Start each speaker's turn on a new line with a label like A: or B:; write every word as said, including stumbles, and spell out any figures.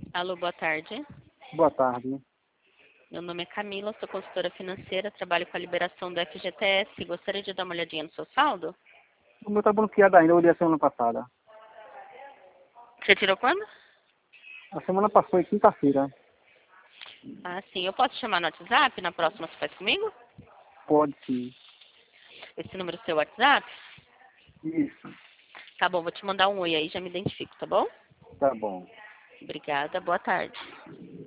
A: Alô, boa tarde.
B: Boa tarde.
A: Meu nome é Camila, sou consultora financeira, trabalho com a liberação do F G T S. Gostaria de dar uma olhadinha no seu saldo?
B: O meu tá bloqueado ainda, eu olhei a semana passada.
A: Você tirou quando?
B: A semana passou, em quinta-feira.
A: Ah, sim. Eu posso chamar no WhatsApp? Na próxima você faz comigo?
B: Pode sim.
A: Esse número é seu WhatsApp?
B: Isso.
A: Tá bom, vou te mandar um oi aí, já me identifico, tá bom?
B: Tá bom.
A: Obrigada, boa tarde.